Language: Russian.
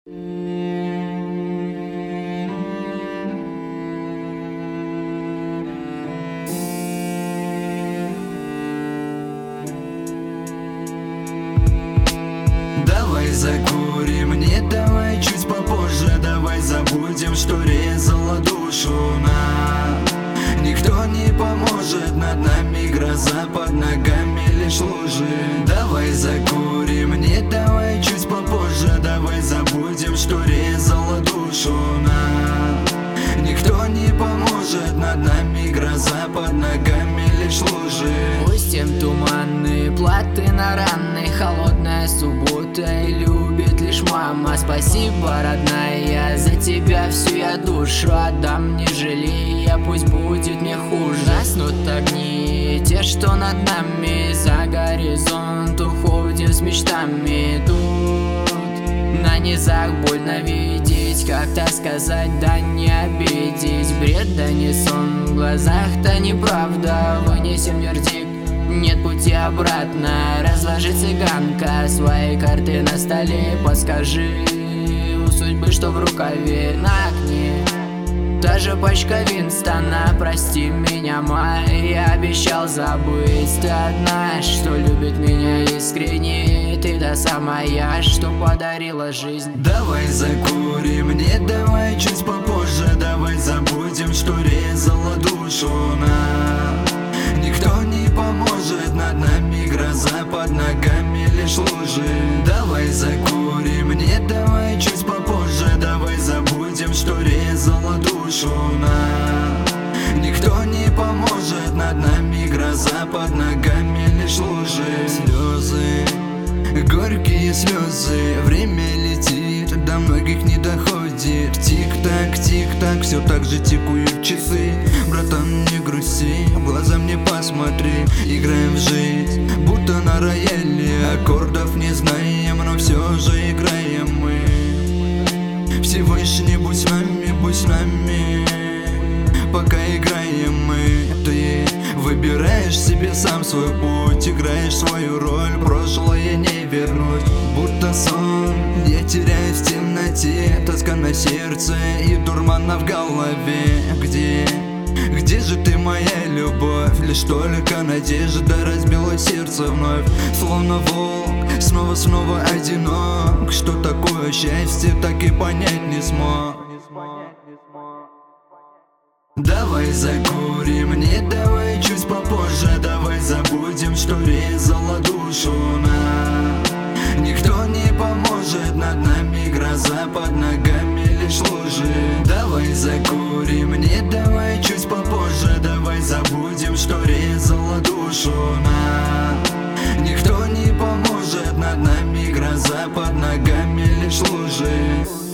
Давай закурим, не давай чуть попозже. Давай забудем, что резало душу нам. Никто не поможет, над нами гроза, под ногами лишь лужи. Давай закурим, не давай чуть попозже. Давай забудем, что резало душу нам. Никто не поможет, над нами гроза, под ногами лишь лужи. Пустим туманные платы на раны, холодная суббота и любит лишь мама. Спасибо, родная, за тебя всю я душу отдам, не жалея, пусть будет мне хуже. Гаснут огни, те, что над нами, за горизонт уходим с мечтами. Тут на низах больно видеть, как-то сказать, да не обидеть. Бред, да не сон, в глазах-то неправда, вынесем вердикт. Нет пути обратно, разложи, цыганка, свои карты на столе. Подскажи у судьбы, что в рукаве, на окне та же пачка Винстона. Прости меня, май, я обещал забыть. Ты одна, что любит меня искренне. Ты та самая, что подарила жизнь. Давай закурим, не давай чуть попозже. Давай забудем, что резало душу нам. Никто не поможет, над нами гроза, под ногами лишь лужи. Давай закурим, не давай чуть попозже. Давай забудем, что резало душу нам. Никто не поможет, над нами гроза, под ногами лишь лужи. Слезы, горькие слезы, время летит, до многих не доходит. Тик-так, все так же тикают часы. Братан, не грусти, в глаза мне посмотри. Играем в жизнь, будто на рояле. Аккордов не знаем, но все же играем мы. Всевышний, будь с нами, пока играем мы. Ты выбираешь себе сам свой путь, играешь свою роль, прошлое не вернуть. Будто сон, я теряюсь в темноте, тоска на сердце и дурмана в голове. Где же ты, моя любовь? Лишь только надежда разбила сердце вновь. Словно волк, снова одинок. Что такое счастье, так и понять не смог. Давай закурим, не давай чуть попозже. Давай забудем, что резало душу нам. Никто не поможет, над нами гроза, под ногами лишь лужи. Давай закурим, не давай чуть попозже. Давай забудем, что резало душу нам. Никто не поможет, над нами гроза, под ногами лишь лужи.